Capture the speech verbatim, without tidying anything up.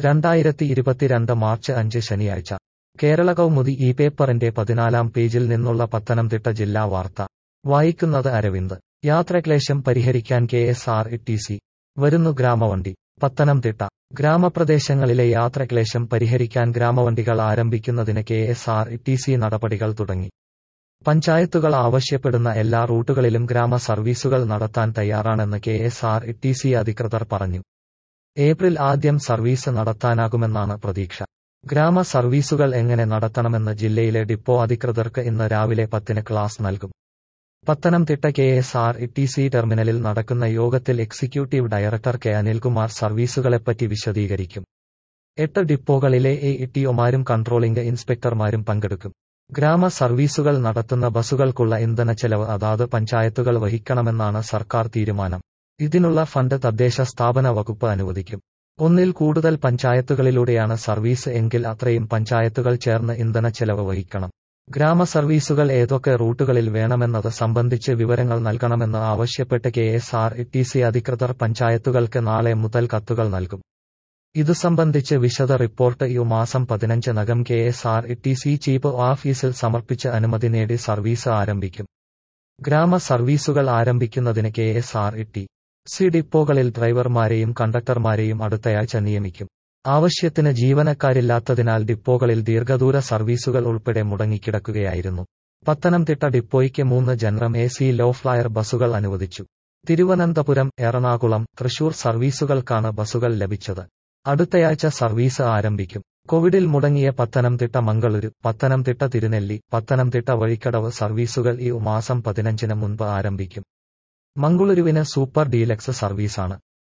രണ്ടായിരത്തി ഇരുപത്തിരണ്ട് മാർച്ച് അഞ്ച് ശനിയാഴ്ച കേരള കൗമുദി ഈ പേപ്പറിന്റെ പതിനാലാം പേജിൽ നിന്നുള്ള പത്തനംതിട്ട ജില്ലാ വാർത്ത വായിക്കുന്നത് അരവിന്ദ്. യാത്രാക്ലേശം പരിഹരിക്കാൻ K S R T C വരുന്നു ഗ്രാമവണ്ടി. പത്തനംതിട്ട ഗ്രാമപ്രദേശങ്ങളിലെ യാത്രാക്ലേശം പരിഹരിക്കാൻ ഗ്രാമവണ്ടികൾ ആരംഭിക്കുന്നതിന് K S R T C നടപടികൾ തുടങ്ങി. പഞ്ചായത്തുകൾ ആവശ്യപ്പെടുന്ന എല്ലാ റൂട്ടുകളിലും ഗ്രാമ സർവീസുകൾ നടത്താൻ തയ്യാറാണെന്ന് K S R T C അധികൃതർ പറഞ്ഞു. ഏപ്രിൽ ആദ്യം സർവീസ് നടത്താനാകുമെന്നാണ് പ്രതീക്ഷ. ഗ്രാമ സർവീസുകൾ എങ്ങനെ നടത്തണമെന്ന് ജില്ലയിലെ ഡിപ്പോ അധികൃതർക്ക് ഇന്ന് രാവിലെ പത്തിന് ക്ലാസ് നൽകും. Pathanamthitta K S R T C ടെർമിനലിൽ നടക്കുന്ന യോഗത്തിൽ എക്സിക്യൂട്ടീവ് ഡയറക്ടർ കെ അനിൽകുമാർ സർവീസുകളെപ്പറ്റി വിശദീകരിക്കും. എട്ട് ഡിപ്പോകളിലെ എ ടിഒമാരും കൺട്രോളിംഗ് ഇൻസ്പെക്ടർമാരും പങ്കെടുക്കും. ഗ്രാമ സർവീസുകൾ നടത്തുന്ന ബസുകൾക്കുള്ള ഇന്ധനച്ചെലവ് അതാത് പഞ്ചായത്തുകൾ വഹിക്കണമെന്നാണ് സർക്കാർ തീരുമാനം. ഇതിനുള്ള ഫണ്ട് തദ്ദേശ സ്ഥാപന വകുപ്പ് അനുവദിക്കും. ഒന്നിൽ കൂടുതൽ പഞ്ചായത്തുകളിലൂടെയാണ് സർവീസ് എങ്കിൽ അത്രയും പഞ്ചായത്തുകൾ ചേർന്ന് ഇന്ധനച്ചെലവ് വഹിക്കണം. ഗ്രാമ സർവീസുകൾ ഏതൊക്കെ റൂട്ടുകളിൽ വേണമെന്നത് സംബന്ധിച്ച് വിവരങ്ങൾ നൽകണമെന്ന് ആവശ്യപ്പെട്ട് K S R T C അധികൃതർ പഞ്ചായത്തുകൾക്ക് നാളെ മുതൽ കത്തുകൾ നൽകും. ഇതു സംബന്ധിച്ച് വിശദ റിപ്പോർട്ട് ഈ മാസം പതിനഞ്ചിനകം K S R T C chief ഓഫീസിൽ സമർപ്പിച്ച് അനുമതി നേടി സർവീസ് ആരംഭിക്കും. ഗ്രാമ സർവീസുകൾ ആരംഭിക്കുന്നതിന് K S R T C ഡിപ്പോകളിൽ ഡ്രൈവർമാരെയും കണ്ടക്ടർമാരെയും അടുത്തയാഴ്ച നിയമിക്കും. ആവശ്യത്തിന് ജീവനക്കാരില്ലാത്തതിനാൽ ഡിപ്പോകളിൽ ദീർഘദൂര സർവീസുകൾ ഉൾപ്പെടെ മുടങ്ങിക്കിടക്കുകയായിരുന്നു. പത്തനംതിട്ട ഡിപ്പോയ്ക്ക് മൂന്ന് general A C low floor ബസുകൾ അനുവദിച്ചു. തിരുവനന്തപുരം, എറണാകുളം, തൃശൂർ സർവീസുകൾക്കാണ് ബസുകൾ ലഭിച്ചത്. അടുത്തയാഴ്ച സർവീസ് ആരംഭിക്കും. കോവിഡിൽ മുടങ്ങിയ പത്തനംതിട്ട മംഗളൂരു, പത്തനംതിട്ട തിരുനെല്ലി, പത്തനംതിട്ട വഴിക്കടവ് സർവീസുകൾ ഈ മാസം പതിനഞ്ചിന് മുൻപ് ആരംഭിക്കും. മംഗളൂരുവിന് സൂപ്പർ ഡീലക്സ് സർവീസാണ്.